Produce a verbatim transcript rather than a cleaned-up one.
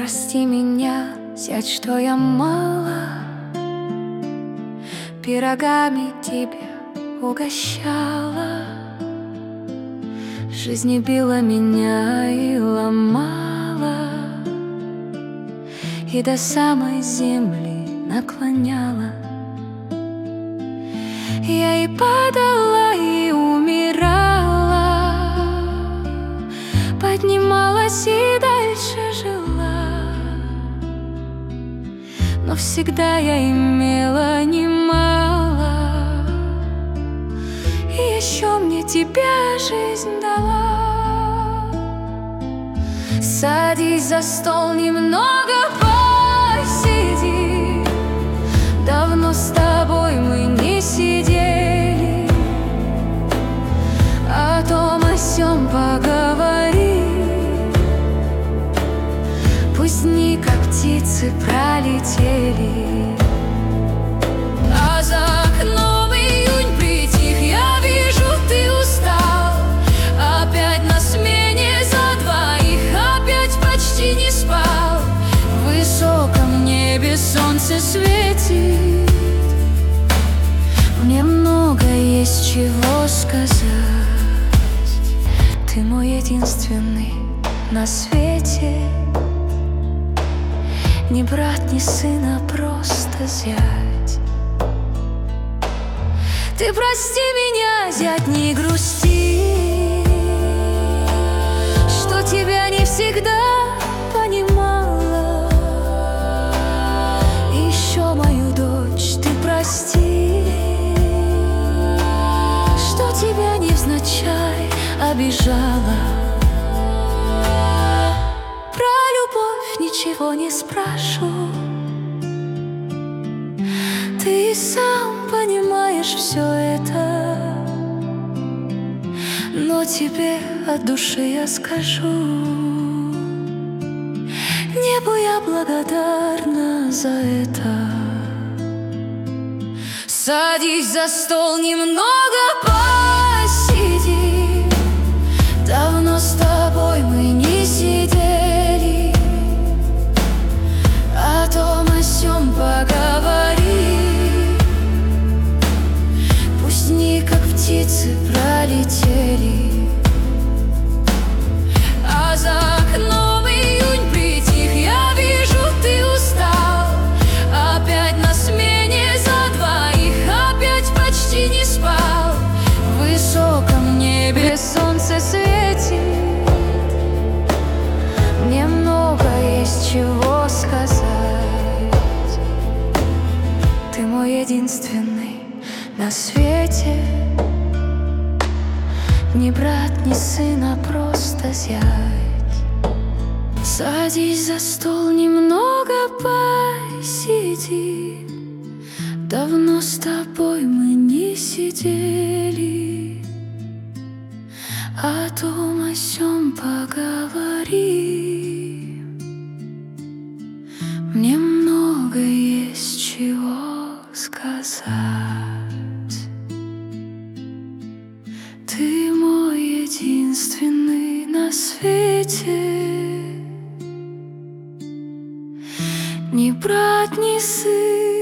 Прости меня, зять, что я мало пирогами тебя угощала. Жизнь била меня и ломала, и до самой земли наклоняла. Я и падала, и умирала, поднималась и дальше жила. Но всегда я имела немало, и еще мне тебя жизнь дала. Садись за стол, немного посиди. Давно с тобой мы не сидели, о том о сём поговори. Пусть дни, как птицы, пролетели, а за окном июнь притих. Я вижу, ты устал, опять на смене за двоих, опять почти не спал. В высоком небе солнце светит, мне много есть чего сказать. Ты мой единственный на свете, не брат, не сын, а просто зять. Ты прости меня, зять, не грусти, что тебя не всегда понимала. Еще мою дочь ты прости, что тебя невзначай обижала. Ничего не спрошу, ты сам понимаешь все это, но тебе от души я скажу: небу я благодарна за это. Садись за стол, немного посиди. Давно с тобой мы не сидели, о том о сём поговори. Пусть дни, как птицы, пролетели, а за окном июнь притих. Я вижу, ты устал, опять на смене за двоих, опять почти не спал. В высоком небе солнце светит, мне много есть чего сказать. Ты мой единственный на свете, не брат, не сын, а просто зять. Садись за стол, немного посиди. Давно с тобой мы не сидели, о том о сём поговори. Мне много есть чего сказать. Ты мой единственный на свете, ни брат, ни сын,